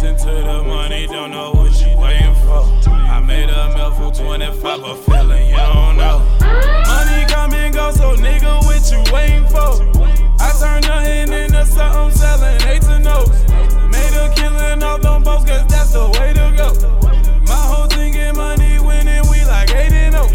racing to the money, don't know what you waiting for. I made a meal for 25, but feeling you don't know. Money come and go, so nigga, what you waiting for? I turn nothing into something, selling 8 to no's. Made a killing off them boats, cause that's the way to go. My whole team get money winning, we like 8-0.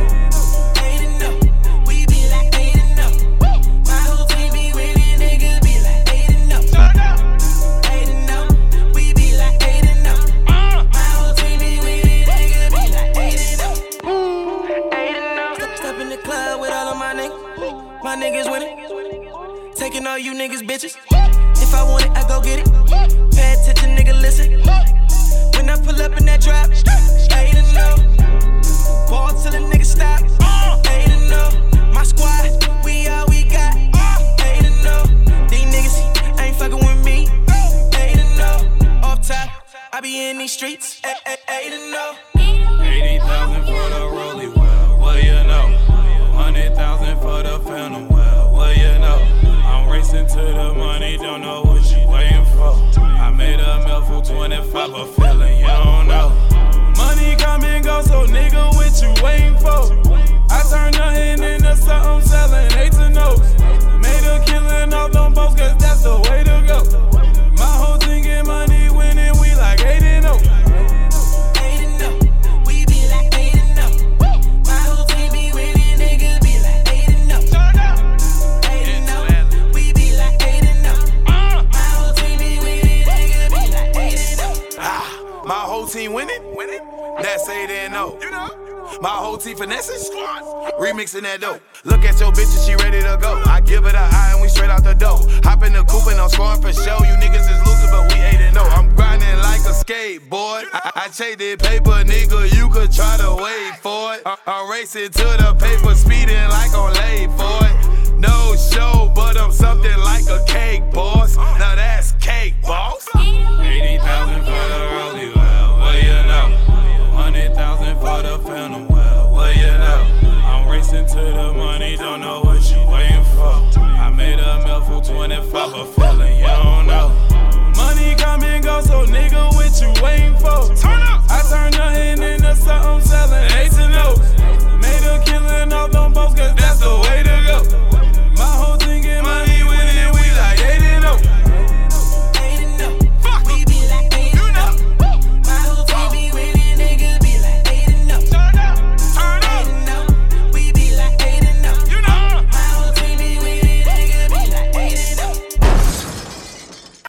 My niggas winning, taking all you niggas bitches. If I want it, I go get it. Pay attention, nigga, listen. When I pull up in that drop, 8-0. Ball till the nigga stop, 8-0. My squad, we all we got, 8-0. These niggas ain't fucking with me, 8-0. Off top, I be in these streets, 8-0. 80,000 for the rollie, well, you know. 100,000 for the phantom, well, you know. I'm racing to the money, don't know what you waiting for. I made a meal for 25, but feeling you don't know. Money come and go, so nigga, what you waiting for? I turn nothing into something, selling 8 to no's. Made a killing off them boats, cause that's the way to go. My whole team get money winning, we like 8-0. My whole team winning? That's 8-0. You know? My whole team finessing? Remixing that dope. Look at your bitch and she ready to go. I give it a high and we straight out the dough. Hop in the coupe and I'm scoring for show. You niggas is losing but we 8-0. I'm grinding like a skateboard. I traded paper, nigga, you could try to wait for it. I'm racing to the paper, speeding like I'm late for it. No show, but I'm something like a cake boss. Now that's cake, boss. 80,000 for the